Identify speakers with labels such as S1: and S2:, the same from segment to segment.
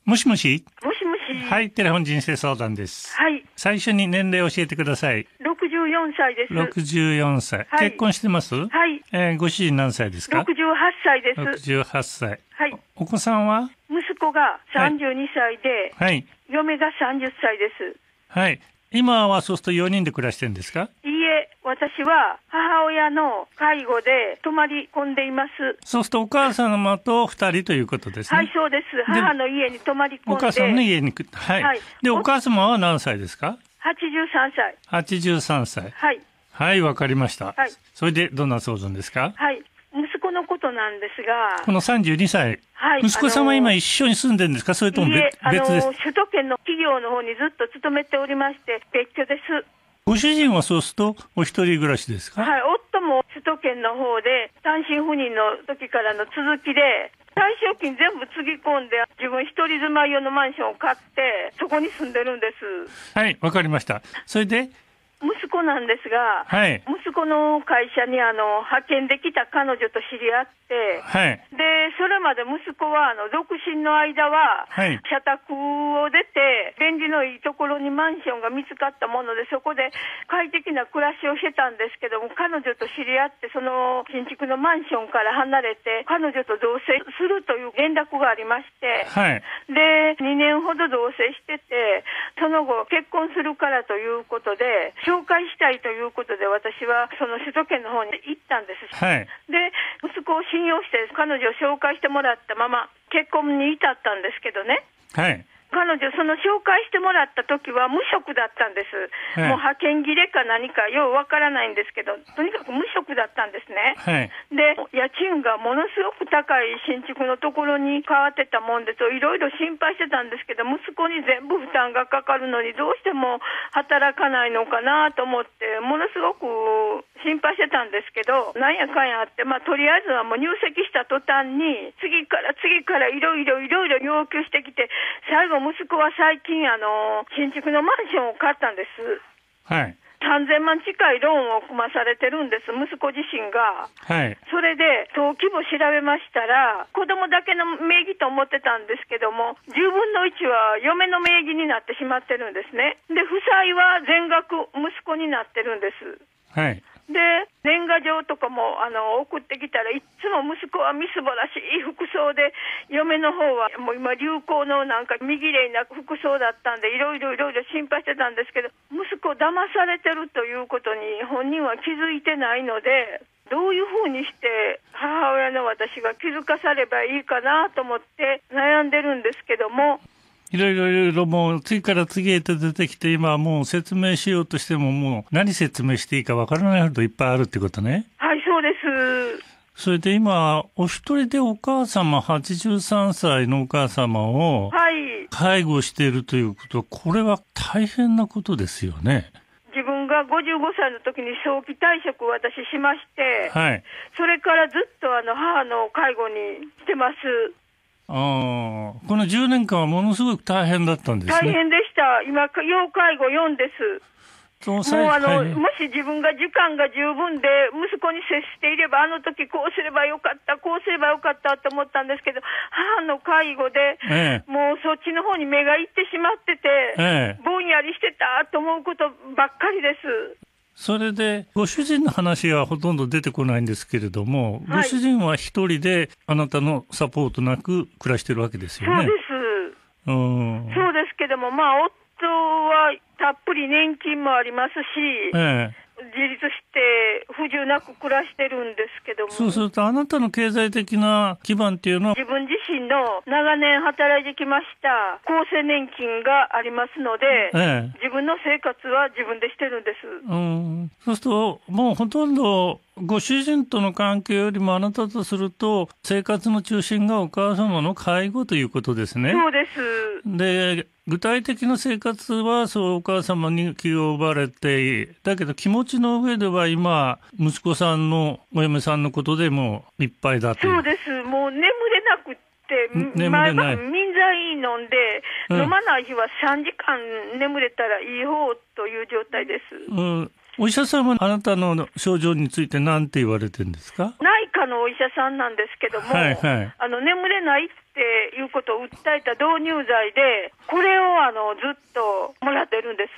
S1: もしもし。
S2: もしもし。
S1: はい、テレフォン人生相談です。
S2: はい。
S1: 最初に年齢を教えてください。
S2: 64歳です。
S1: 64歳。
S2: はい、
S1: 結婚してます？
S2: はい。
S1: ご主人何歳ですか？
S2: 68 歳です。
S1: 68歳。
S2: はい。
S1: お子さんは？
S2: 息子が32歳で、
S1: はい。
S2: 嫁が30歳です。
S1: はい。今はそうすると4人で暮らしてるんですか？
S2: いいえ、私は母親の介護で泊まり込んでいます。
S1: そうするとお母様と2人ということですね。
S2: はい、そうです。母の家に泊まり込んで。
S1: お母さんの家に、はい。はい、で、お母様は何歳ですか
S2: ？83歳。
S1: 83歳。
S2: はい。
S1: はい、わかりました。はい。それでどんな相談ですか？
S2: はい。息子のことなんですが。
S1: この32歳。
S2: はい。
S1: 息子さんは今一緒に住んでるんですか？それとも別です？
S2: 首都圏の企業の方にずっと勤めておりまして、別居です。
S1: ご主人はそうするとお一人暮らしですか？
S2: はい。夫も首都圏の方で単身赴任の時からの続きで、退職金全部つぎ込んで自分一人住まい用のマンションを買ってそこに住んでるんです。
S1: はい、わかりました。それで
S2: 息子なんですが、
S1: はい、
S2: 息子の会社に派遣できた彼女と知り合って、
S1: はい、
S2: でそれまで息子は独身の間は、
S1: はい、
S2: 社宅を出て便利のいいところにマンションが見つかったもので、そこで快適な暮らしをしてたんですけども、彼女と知り合ってその新築のマンションから離れて彼女と同棲するという連絡がありまして、
S1: はい、
S2: で2年ほど同棲してて、その後結婚するからということで紹介したいということで、私はその首都圏の方に行ったんです。
S1: はい、
S2: で息子を信用して彼女を紹介してもらったまま結婚に至ったんですけどね。
S1: はい。
S2: 彼女その紹介してもらった時は無職だったんです。
S1: はい、
S2: もう派遣切れか何かようわからないんですけど、とにかく無職だったんですね。
S1: はい、
S2: で家賃がものすごく高い新築のところに変わってたもんで、いろいろ心配してたんですけど、息子に全部負担がかかるのにどうしても働かないのかなと思ってものすごく心配してたんですけど、なんやかんやあって、とりあえずはもう入籍した途端に次からいろいろ要求してきて、最後息子は最近新築のマンションを買ったんです。
S1: はい。
S2: 3000万近いローンを組まされてるんです、息子自身が。
S1: はい。
S2: それで登記簿調べましたら、子供だけの名義と思ってたんですけども、10分の1は嫁の名義になってしまってるんですね。で負債は全額息子になってるんです。
S1: はい。
S2: で年賀状とかも送ってきたらいつも息子はみすぼらしい服装で、嫁の方はもう今流行のなんか見綺麗な服装だったんで、いろいろ心配してたんですけど、息子騙されてるということに本人は気づいてないので、どういうふうにして母親の私が気づかさればいいかなと思って悩んでるんですけども、
S1: いろいろもう次から次へと出てきて、今はもう説明しようとしてももう何説明していいかわからないほどいっぱいあるってことね。
S2: はい、そうです。
S1: それで今お一人でお母様、83歳のお母様を介護しているということは、これは大変なことですよね。
S2: 自分が55歳の時に早期退職を私しまして、
S1: はい、そ
S2: れからずっと母の介護にしてます。
S1: この10年間はものすごく大変だったんですね。
S2: 大変でした。今要介護4です。もうもし自分が時間が十分で息子に接していれば、あの時こうすればよかったと思ったんですけど、母の介護で、もうそっちの方に目がいってしまってて、ぼんやりしてたと思うことばっかりです。
S1: それでご主人の話はほとんど出てこないんですけれども、ご主人は一人であなたのサポートなく暮らしてるわけですよね。
S2: そうです。そうですけども、夫はたっぷり年金もありますし、自立して不自由なく暮らしてるんですけども、
S1: そうするとあなたの経済的な基盤っていうのは、
S2: 自分自身の長年働いてきました厚生年金がありますので、自分の生活は自分でしてるんです。
S1: そうするともうほとんどご主人との関係よりもあなたとすると生活の中心がお母様の介護ということですね。
S2: そうです。
S1: で具体的な生活はそうお母様に気を奪われて、だけど気持ちの上では今息子さんのお嫁さんのことでもいっぱいだという。
S2: そうです。もう眠れなくって毎晩眠剤飲んで、飲まない日は3時間眠れたらいい方という状態です。
S1: お医者さんはあなたの症状について何て言われてるんですか？
S2: 内科のお医者さんなんですけども、
S1: はいはい、
S2: 眠れないっていうことを訴えた導入剤で、これをずっともらってるんです。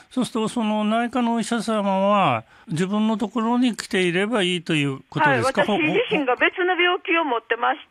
S1: そうすると、その内科のお医者様は、自分のところに来ていればいいということですか？
S2: はい、私自身が別の病気を持ってまして、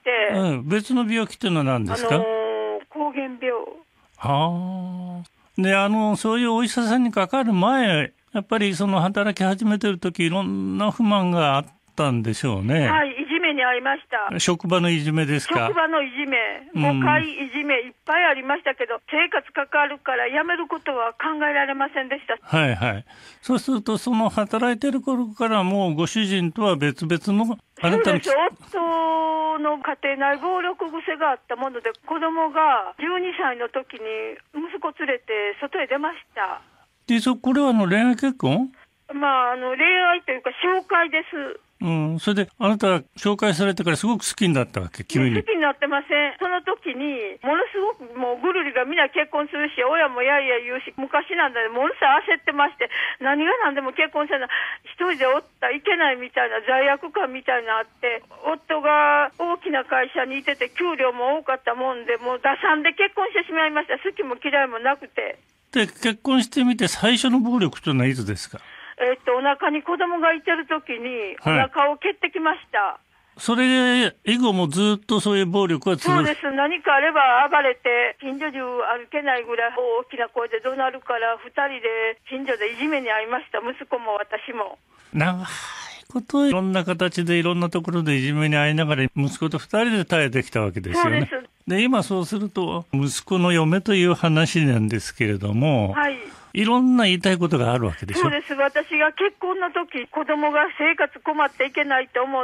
S1: 別の病気っていうのは何ですか？
S2: 膠原病。
S1: はあ。で、そういうお医者さんにかかる前、やっぱりその働き始めてる時、いろんな不満があったんでしょうね。
S2: はい、いじめに遭いました。
S1: 職場のいじめですか？
S2: 職場のいじめ、誤解いじめいっぱいありましたけど、生活関わるから辞めることは考えられませんでした。
S1: はいはい。そうすると、その働いてる頃からもうご主人とは別々の、あなたの。
S2: そうです。夫の家庭内暴力癖があったもので、子供が12歳の時に息子連れて外へ出ました。
S1: で、これは恋愛結婚？
S2: 恋愛というか紹介です。
S1: それであなたは紹介されてからすごく好きになったわけ？君に。
S2: 好きになってません。その時にものすごくもうぐるりがみんな結婚するし、親もやいや言うし、昔なんだね、ものすごい焦ってまして、何が何でも結婚せな一人でおったらいけないみたいな罪悪感みたいなのあって、夫が大きな会社にいてて給料も多かったもんで、もう打算で結婚してしまいました。好きも嫌いもなくて。
S1: で、結婚してみて最初の暴力というのはいつですか？
S2: お腹に子供がいてる時にお腹を蹴ってきました。
S1: それ以後もずっとそういう暴力は続く？
S2: そうです。何かあれば暴れて、近所中歩けないぐらい大きな声で怒鳴るから、2人で近所でいじめに遭いました。息子も私も。
S1: 長いこといろんな形でいろんなところでいじめに遭いながら息子と2人で耐えてきたわけですよね。
S2: そうです。
S1: で、今そうすると息子の嫁という話なんですけれども、
S2: はい、
S1: いろんな言いたいことがあるわけでしょ。
S2: そうです。私が結婚の時、子供が生活困っていけないと思って、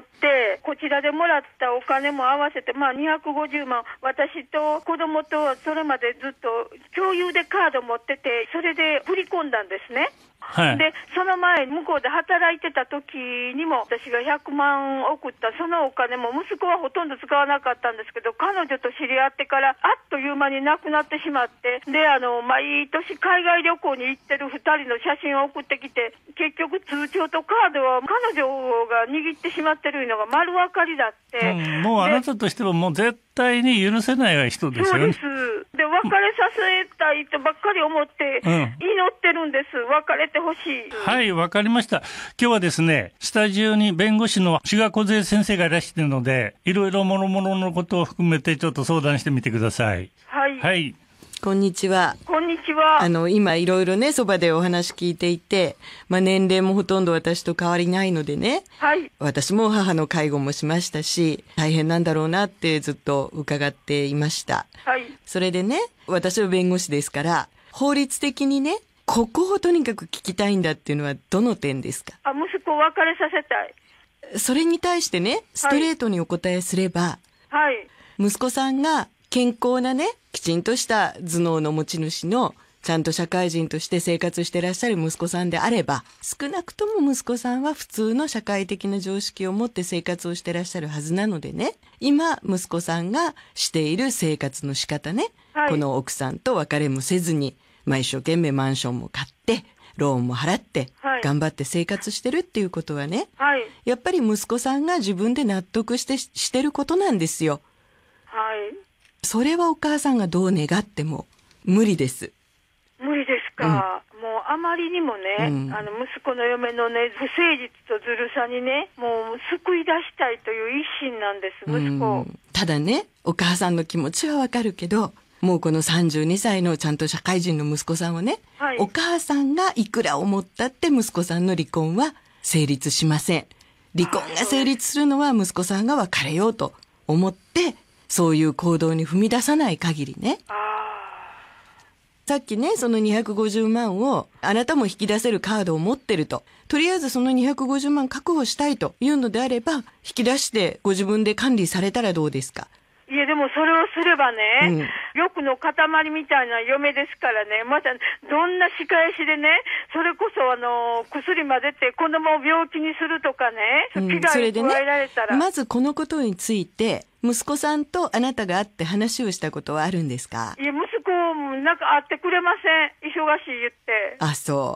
S2: こちらでもらったお金も合わせて、250万、私と子供とそれまでずっと共有でカード持ってて、それで振り込んだんですね。
S1: はい、
S2: で、その前、向こうで働いてた時にも、私が100万送った、そのお金も息子はほとんど使わなかったんですけど、彼女と知り合ってから、あっという間になくなってしまって、で、毎年海外旅行に行ってる2人の写真を送ってきて、結局通帳とカードは彼女が握ってしまってるのが丸分かりだって。
S1: もうあなたとしてはもう絶対に許せない人ですよね。
S2: そうです。で、別れさせたいとばっかり思って、祈ってるんです。別れてほしい。
S1: はい、わかりました。今日はですね、スタジオに弁護士の志賀梢先生がいらしているので、いろいろ諸々のことを含めてちょっと相談してみてください。
S2: はい。
S1: はい。
S3: こんにちは。
S2: こんにちは。
S3: 今いろいろね、そばでお話聞いていて、年齢もほとんど私と変わりないのでね。
S2: はい。
S3: 私も母の介護もしましたし、大変なんだろうなってずっと伺っていました。
S2: はい。
S3: それでね、私は弁護士ですから、法律的にね、ここをとにかく聞きたいんだっていうのはどの点ですか？
S2: 息子を別れさせたい。
S3: それに対してね、ストレートにお答えすれば、
S2: はい。
S3: 息子さんが健康なね、きちんとした頭脳の持ち主の、ちゃんと社会人として生活していらっしゃる息子さんであれば、少なくとも息子さんは普通の社会的な常識を持って生活をしていらっしゃるはずなのでね、今息子さんがしている生活の仕方ね、
S2: はい、
S3: この奥さんと別れもせずに、一生懸命マンションも買って、ローンも払って、頑張って生活してるっていうことはね、
S2: はい、
S3: やっぱり息子さんが自分で納得してることなんですよ。
S2: はい。
S3: それはお母さんがどう願っても無理です。
S2: 無理ですか。もうあまりにもね、息子の嫁のね、不誠実とずるさにね、もう救い出したいという一心なんです、息子。
S3: ただね、お母さんの気持ちはわかるけど、もうこの32歳のちゃんと社会人の息子さんはね、はい、お母さんがいくら思ったって息子さんの離婚は成立しません。離婚が成立するのは息子さんが別れようと思って、そういう行動に踏み出さない限りね。さっきね、その250万をあなたも引き出せるカードを持ってると。とりあえずその250万確保したいというのであれば、引き出してご自分で管理されたらどうですか？
S2: いや、でもそれをすればね、欲の塊みたいな嫁ですからね、またどんな仕返しでね、それこそ薬混ぜて子供を病気にするとかね、危害を加えられたら、
S3: まずこのことについて息子さんとあなたが会って話をしたことはあるんですか？
S2: いや、息子なんか会ってくれません。忙しい言って。
S3: あ、そう。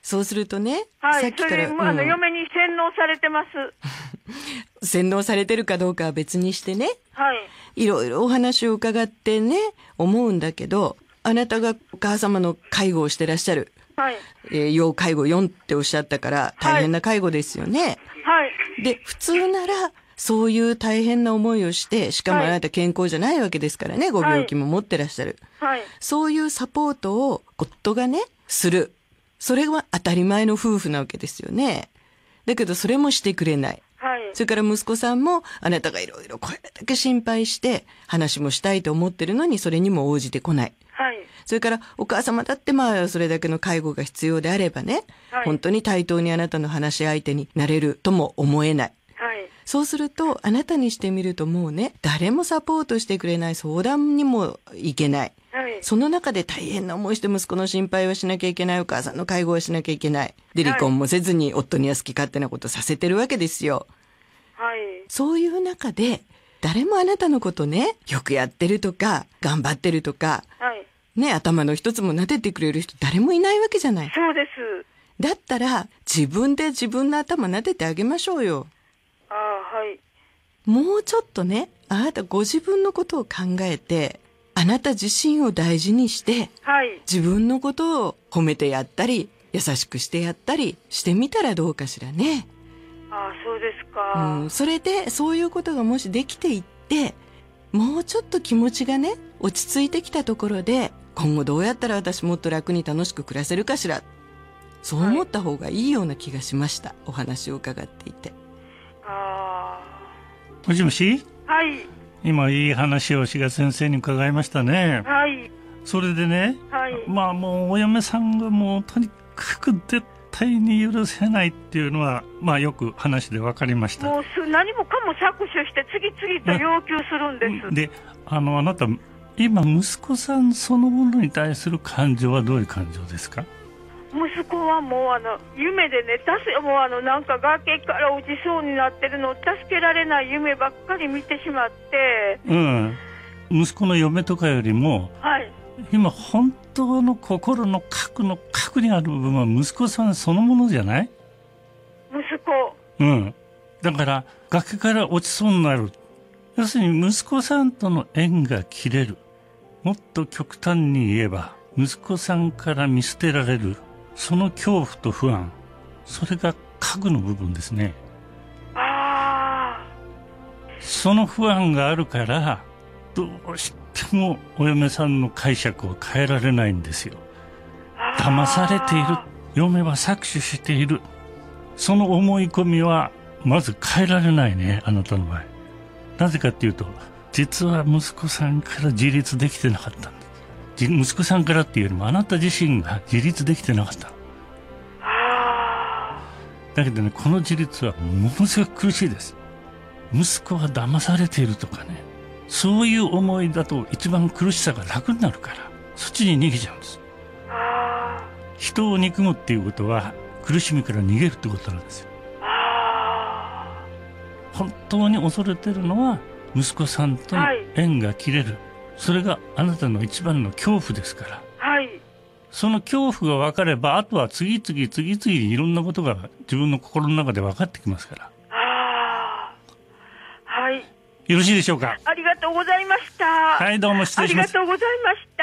S3: そうするとね、
S2: はい、
S3: さっきから、
S2: それで、嫁に洗脳されてます。
S3: 洗脳されてるかどうかは別にしてね、
S2: はい。
S3: いろいろお話を伺ってね、思うんだけど、あなたがお母様の介護をしてらっしゃる。
S2: はい。
S3: 要介護4っておっしゃったから大変な介護ですよね。
S2: はい。
S3: で、普通ならそういう大変な思いをして、しかもあなた健康じゃないわけですからね、ご病気も持ってらっしゃる。
S2: はい。
S3: そういうサポートを夫がね、する。それは当たり前の夫婦なわけですよね。だけどそれもしてくれない。
S2: はい。
S3: それから息子さんもあなたがいろいろこれだけ心配して話もしたいと思ってるのにそれにも応じてこない。
S2: はい。
S3: それからお母様だってそれだけの介護が必要であればね、
S2: はい、
S3: 本当に対等にあなたの話し相手になれるとも思えない。
S2: はい。
S3: そうするとあなたにしてみるともうね、誰もサポートしてくれない、相談にも行けない。
S2: はい、
S3: その中で大変な思いして息子の心配をしなきゃいけない、お母さんの介護をしなきゃいけない。で、離婚もせずに夫には好き勝手なことさせてるわけですよ。
S2: はい。
S3: そういう中で誰もあなたのことね、よくやってるとか頑張ってるとか、
S2: はい、
S3: ね、頭の一つも撫でてくれる人誰もいないわけじゃない。
S2: そうです。
S3: だったら自分で自分の頭撫でてあげましょうよ。
S2: ああ、はい。
S3: もうちょっとね、あなたご自分のことを考えて、あなた自身を大事にして、
S2: はい、
S3: 自分のことを褒めてやったり優しくしてやったりしてみたらどうかしらね。
S2: ああ、そうですか。
S3: それでそういうことがもしできていって、もうちょっと気持ちがね落ち着いてきたところで、今後どうやったら私もっと楽に楽しく暮らせるかしら、そう思った方がいいような気がしました、はい、お話を伺っていて。
S2: ああ。
S1: もしもし。
S2: はい。
S1: 今いい話を志賀先生に伺いましたね。
S2: はい。
S1: それでね、
S2: はい、
S1: もうお嫁さんがもうとにかく絶対に許せないっていうのはよく話で分かりました。
S2: もう何もかも搾取して次々と要求するんです。
S1: で、あなた今息子さんそのものに対する感情はどういう感情ですか？
S2: 息子はもう夢でね、もうなんか崖から落ちそうになってるのを助けられない夢ばっかり見てしまって、
S1: 息子の嫁とかよりも、
S2: はい、
S1: 今本当の心の核にある部分は息子さんそのものじゃない？
S2: 息子。
S1: だから崖から落ちそうになる。要するに息子さんとの縁が切れる。もっと極端に言えば息子さんから見捨てられる。その恐怖と不安、それが核の部分ですね。その不安があるからどうしてもお嫁さんの解釈を変えられないんですよ。騙されている、嫁は搾取している、その思い込みはまず変えられないね、あなたの場合。なぜかっていうと、実は息子さんから自立できてなかったんです。息子さんからっていうよりもあなた自身が自立できてなかった。だけどね、この自立はものすごく苦しいです。息子は騙されているとかね、そういう思いだと一番苦しさが楽になるから、そっちに逃げちゃうんです。人を憎むっていうことは苦しみから逃げるってことなんですよ。本当に恐れてるのは息子さんとの縁が切れる、それがあなたの一番の恐怖ですから、
S2: はい、
S1: その恐怖が分かれば、あとは次々いろんなことが自分の心の中で分かってきますから。
S2: はい。
S1: よろしいでしょうか？
S2: ありがとうございました。
S1: はい、どうも失礼します。
S2: ありがとうございました。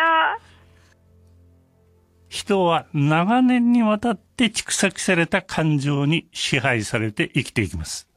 S1: 人は長年にわたって蓄積された感情に支配されて生きていきます。